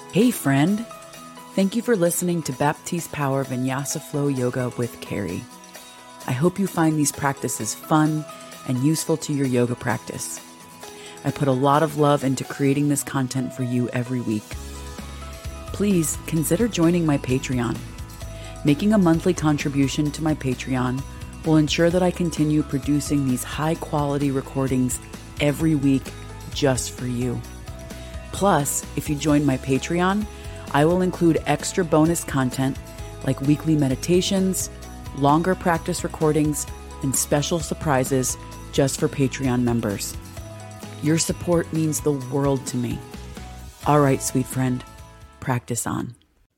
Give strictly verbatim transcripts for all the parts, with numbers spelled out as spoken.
Hey friend, thank you for listening to Baptiste Power Vinyasa Flow Yoga with Carrie. I hope you find these practices fun and useful to your yoga practice. I put a lot of love into creating this content for you every week. Please consider joining my Patreon. Making a monthly contribution to my Patreon will ensure that I continue producing these high-quality recordings every week just for you. Plus, if you join my Patreon, I will include extra bonus content like weekly meditations, longer practice recordings, and special surprises just for Patreon members. Your support means the world to me. All right, sweet friend, practice on.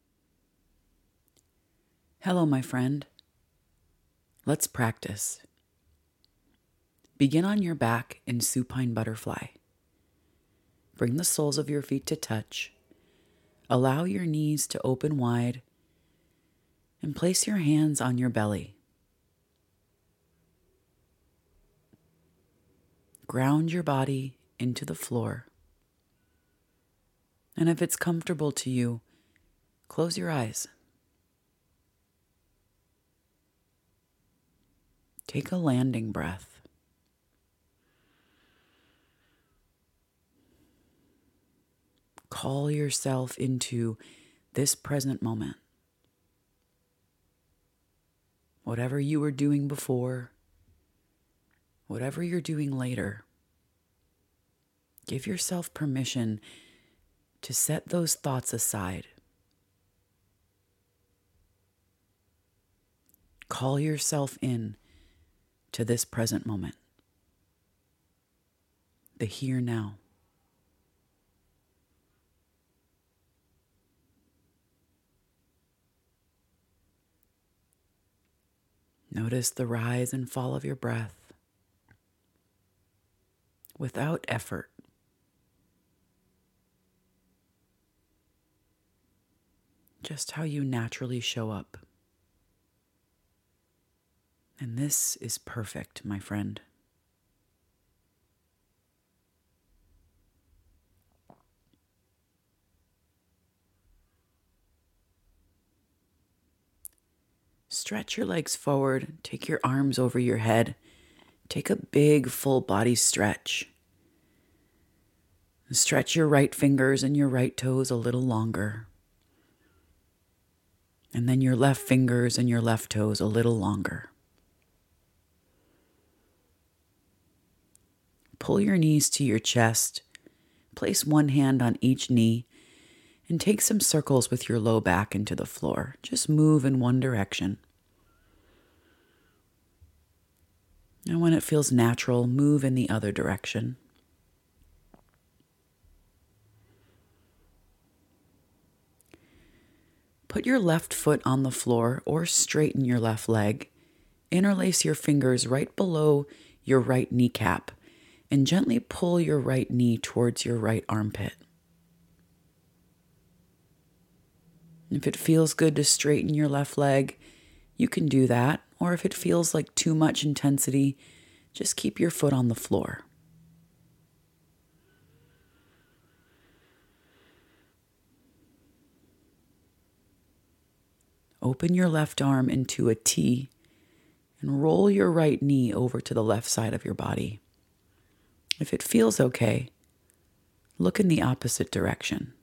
Hello, my friend. Let's practice. Begin on your back in supine butterfly. Bring the soles of your feet to touch. Allow your knees to open wide and place your hands on your belly. Ground your body into the floor. And if it's comfortable to you, close your eyes. Take a landing breath. Call yourself into this present moment. Whatever you were doing before, whatever you're doing later, give yourself permission to set those thoughts aside. Call yourself in to this present moment, the here now. Notice the rise and fall of your breath without effort. Just how you naturally show up. And this is perfect, my friend. Stretch your legs forward, take your arms over your head, take a big full body stretch. Stretch your right fingers and your right toes a little longer. And then your left fingers and your left toes a little longer. Pull your knees to your chest, place one hand on each knee, and take some circles with your low back into the floor. Just move in one direction. And when it feels natural, move in the other direction. Put your left foot on the floor or straighten your left leg. Interlace your fingers right below your right kneecap and gently pull your right knee towards your right armpit. If it feels good to straighten your left leg, you can do that. Or if it feels like too much intensity, just keep your foot on the floor. Open your left arm into a T and roll your right knee over to the left side of your body. If it feels okay, look in the opposite direction.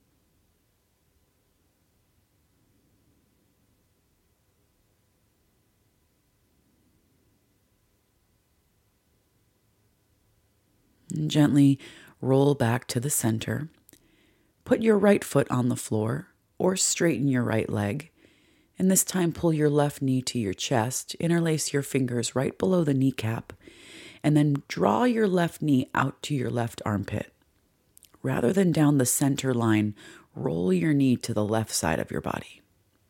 And gently roll back to the center. Put your right foot on the floor or straighten your right leg. And this time pull your left knee to your chest, interlace your fingers right below the kneecap, and then draw your left knee out to your left armpit. Rather than down the center line, roll your knee to the left side of your body.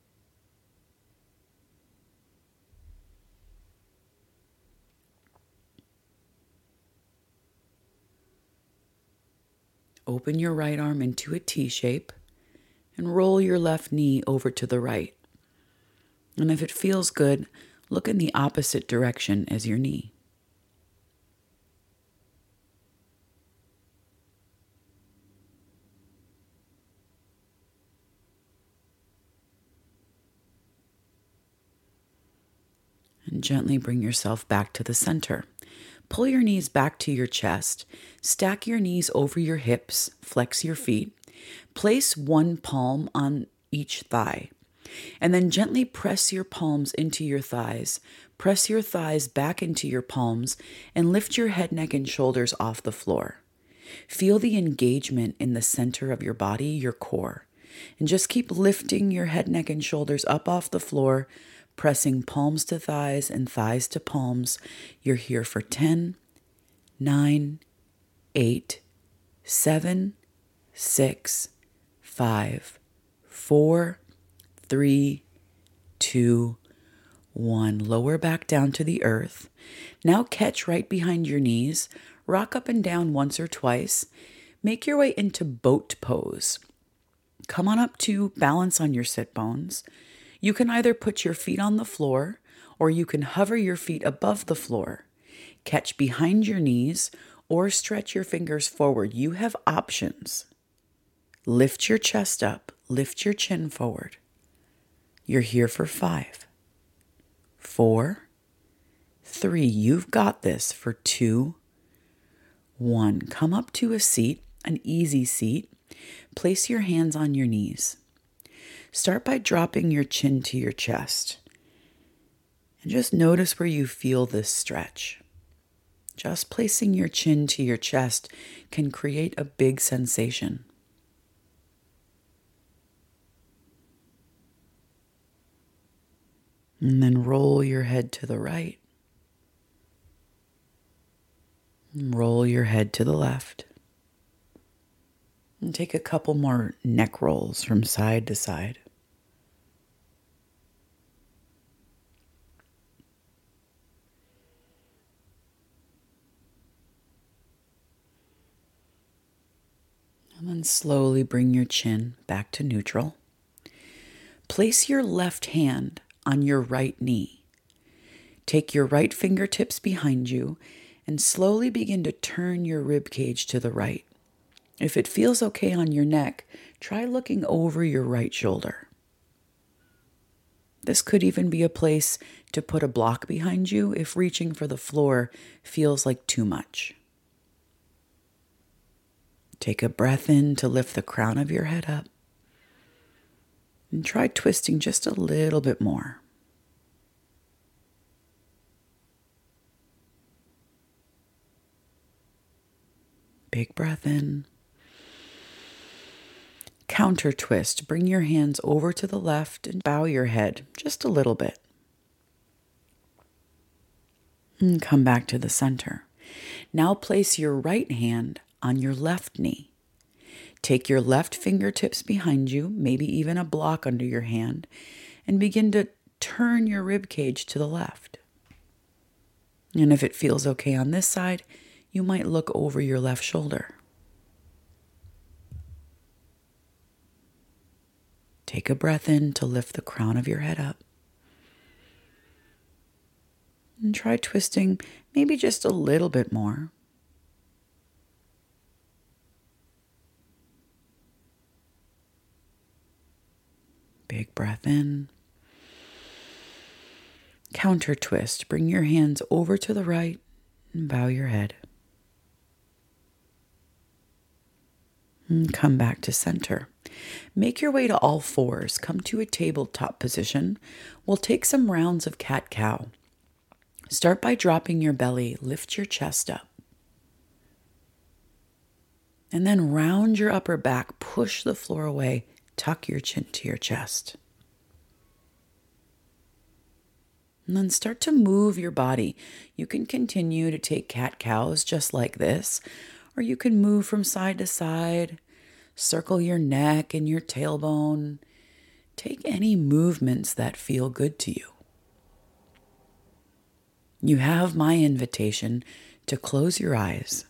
Open your right arm into a T shape and roll your left knee over to the right. And if it feels good, look in the opposite direction as your knee. And gently bring yourself back to the center. Pull your knees back to your chest. Stack your knees over your hips. Flex your feet. Place one palm on each thigh. And then gently press your palms into your thighs. Press your thighs back into your palms and lift your head, neck, and shoulders off the floor. Feel the engagement in the center of your body, your core. And just keep lifting your head, neck, and shoulders up off the floor, pressing palms to thighs and thighs to palms. You're here for ten, nine, eight, seven, six, five, four, three, two, one. Lower back down to the earth. Now catch right behind your knees. Rock up and down once or twice. Make your way into boat pose. Come on up to balance on your sit bones. You can either put your feet on the floor or you can hover your feet above the floor. Catch behind your knees or stretch your fingers forward. You have options. Lift your chest up. Lift your chin forward. You're here for five, four, three. You've got this for two, one. Come up to a seat, an easy seat. Place your hands on your knees. Start by dropping your chin to your chest. And just notice where you feel this stretch. Just placing your chin to your chest can create a big sensation. And then roll your head to the right. And roll your head to the left. And take a couple more neck rolls from side to side. And then slowly bring your chin back to neutral. Place your left hand on your right knee. Take your right fingertips behind you and slowly begin to turn your rib cage to the right. If it feels okay on your neck, try looking over your right shoulder. This could even be a place to put a block behind you if reaching for the floor feels like too much. Take a breath in to lift the crown of your head up. And try twisting just a little bit more. Big breath in. Counter twist. Bring your hands over to the left and bow your head just a little bit. And come back to the center. Now place your right hand on your left knee. Take your left fingertips behind you, maybe even a block under your hand, and begin to turn your rib cage to the left. And if it feels okay on this side, you might look over your left shoulder. Take a breath in to lift the crown of your head up. And try twisting maybe just a little bit more. Big breath in. Counter twist. Bring your hands over to the right and bow your head. And come back to center. Make your way to all fours. Come to a tabletop position. We'll take some rounds of cat-cow. Start by dropping your belly. Lift your chest up. And then round your upper back. Push the floor away. Tuck your chin to your chest. And then start to move your body. You can continue to take cat-cows just like this, or you can move from side to side, circle your neck and your tailbone. Take any movements that feel good to you. You have my invitation to close your eyes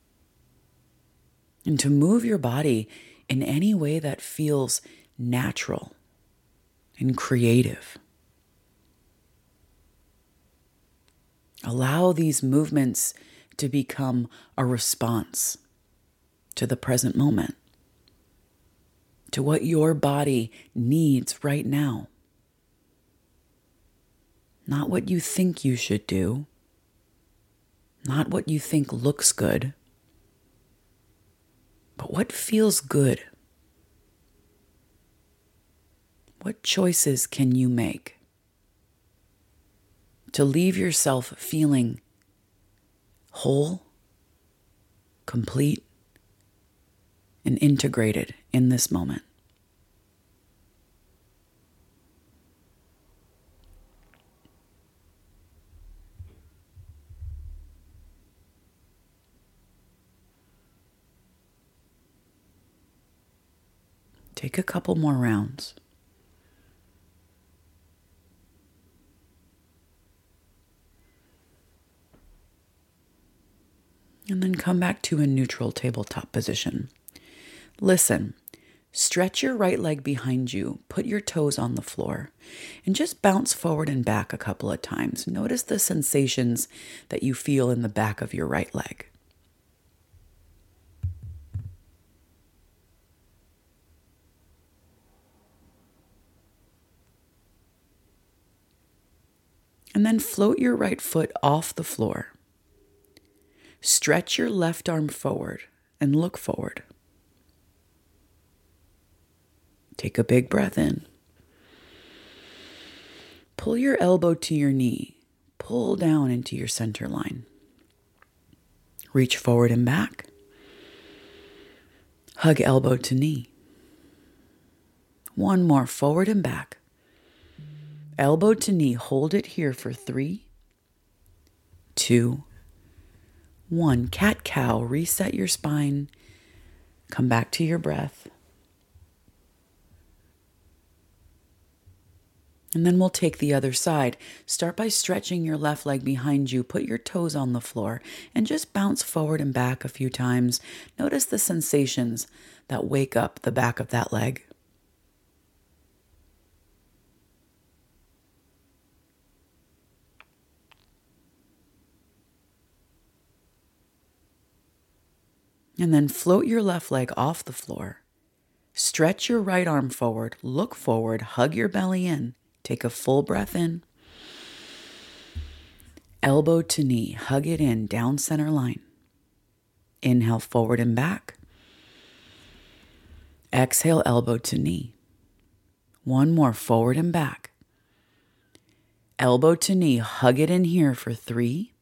and to move your body in any way that feels natural and creative. Allow these movements to become a response to the present moment, to what your body needs right now. Not what you think you should do. Not what you think looks good. But what feels good? What choices can you make to leave yourself feeling whole, complete, and integrated in this moment? Take a couple more rounds. And then come back to a neutral tabletop position. Listen, stretch your right leg behind you, put your toes on the floor, and just bounce forward and back a couple of times. Notice the sensations that you feel in the back of your right leg. And then float your right foot off the floor. Stretch your left arm forward and look forward. Take a big breath in. Pull your elbow to your knee. Pull down into your center line. Reach forward and back. Hug elbow to knee. One more, forward and back. Elbow to knee, hold it here for three, two, one. Cat-cow, reset your spine. Come back to your breath. And then we'll take the other side. Start by stretching your left leg behind you. Put your toes on the floor and just bounce forward and back a few times. Notice the sensations that wake up the back of that leg. And then float your left leg off the floor. Stretch your right arm forward. Look forward. Hug your belly in. Take a full breath in. Elbow to knee. Hug it in. Down center line. Inhale forward and back. Exhale elbow to knee. One more, forward and back. Elbow to knee. Hug it in here for three,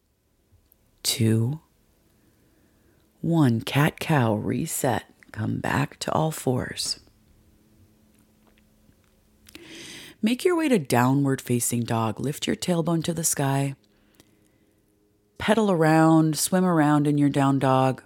two, one. Cat-cow, reset. Come back to all fours. Make your way to downward facing dog. Lift your tailbone to the sky. Pedal around, swim around in your down dog.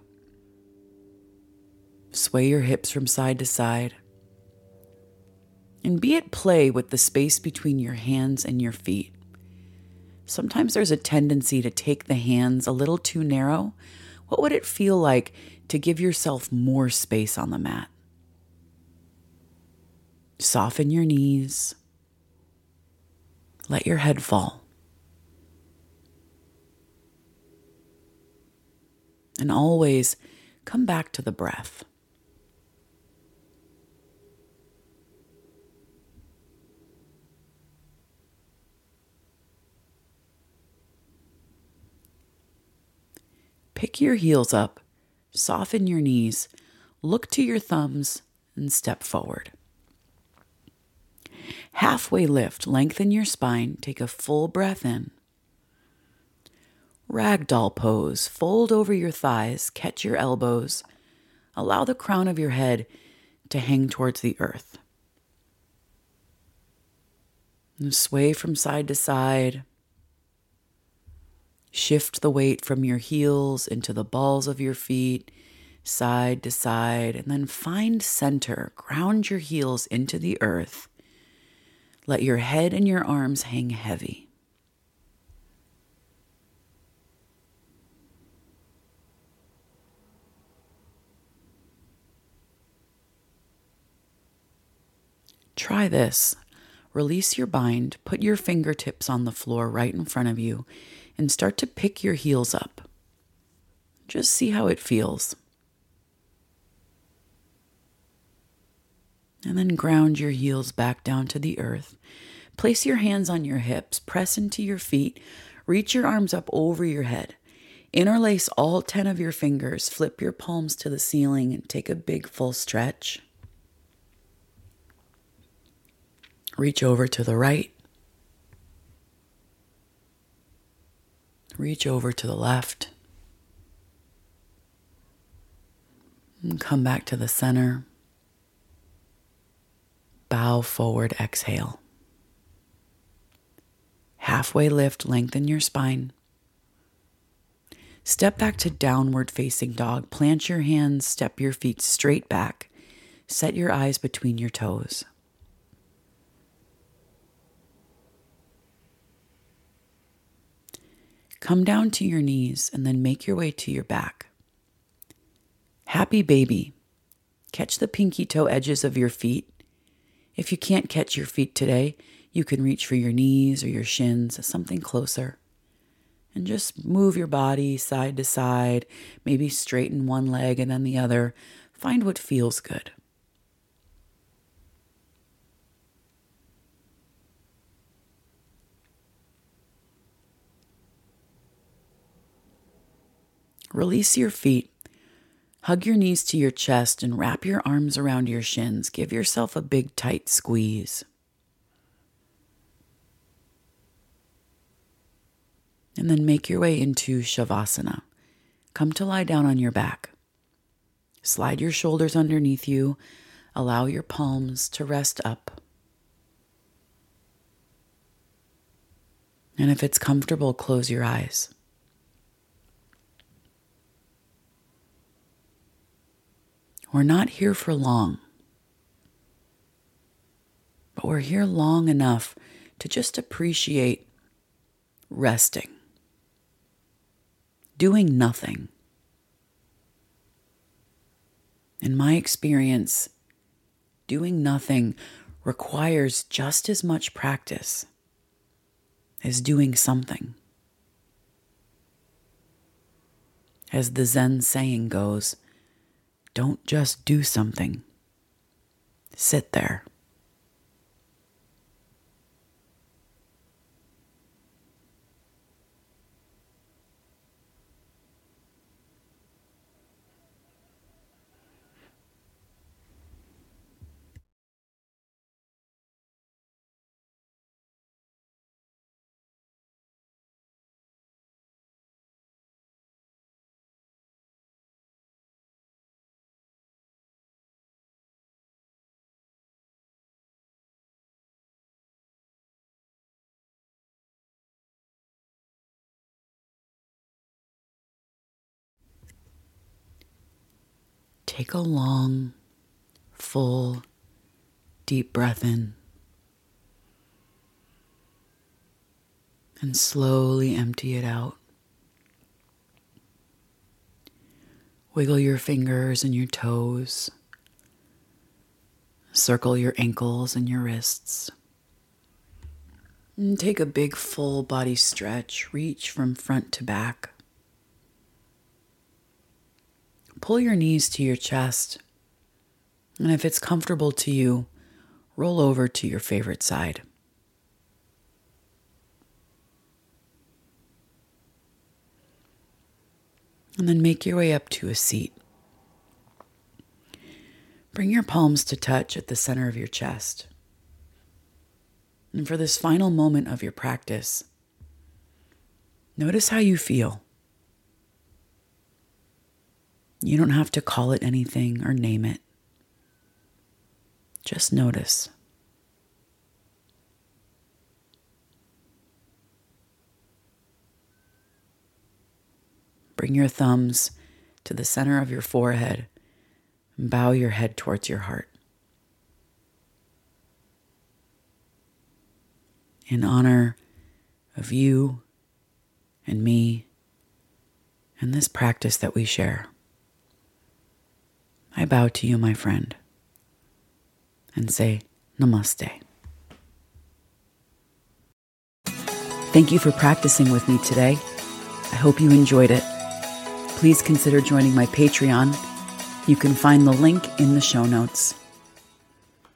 Sway your hips from side to side. And be at play with the space between your hands and your feet. Sometimes there's a tendency to take the hands a little too narrow. What would it feel like to give yourself more space on the mat? Soften your knees. Let your head fall. And always come back to the breath. Pick your heels up, soften your knees, look to your thumbs, and step forward. Halfway lift, lengthen your spine, take a full breath in. Ragdoll pose, fold over your thighs, catch your elbows, allow the crown of your head to hang towards the earth. And sway from side to side. Shift the weight from your heels into the balls of your feet, side to side, and then find center. Ground your heels into the earth. Let your head and your arms hang heavy. Try this. Release your bind, put your fingertips on the floor right in front of you, and start to pick your heels up. Just see how it feels. And then ground your heels back down to the earth. Place your hands on your hips, press into your feet, reach your arms up over your head. Interlace all ten of your fingers, flip your palms to the ceiling, and take a big full stretch. Reach over to the right. Reach over to the left. And come back to the center. Bow forward, exhale. Halfway lift, lengthen your spine. Step back to downward facing dog. Plant your hands, step your feet straight back. Set your eyes between your toes. Come down to your knees and then make your way to your back. Happy baby. Catch the pinky toe edges of your feet. If you can't catch your feet today, you can reach for your knees or your shins, something closer. And just move your body side to side, maybe straighten one leg and then the other. Find what feels good. Release your feet. Hug your knees to your chest and wrap your arms around your shins. Give yourself a big tight squeeze. And then make your way into Shavasana. Come to lie down on your back. Slide your shoulders underneath you. Allow your palms to rest up. And if it's comfortable, close your eyes. We're not here for long, but we're here long enough to just appreciate resting, doing nothing. In my experience, doing nothing requires just as much practice as doing something. As the Zen saying goes, don't just do something. Sit there. Take a long, full, deep breath in and slowly empty it out. Wiggle your fingers and your toes. Circle your ankles and your wrists. And take a big full body stretch. Reach from front to back. Pull your knees to your chest, and if it's comfortable to you, roll over to your favorite side. And then make your way up to a seat. Bring your palms to touch at the center of your chest. And for this final moment of your practice, notice how you feel. You don't have to call it anything or name it. Just notice. Bring your thumbs to the center of your forehead and bow your head towards your heart. In honor of you and me and this practice that we share, I bow to you, my friend, and say namaste. Thank you for practicing with me today. I hope you enjoyed it. Please consider joining my Patreon. You can find the link in the show notes.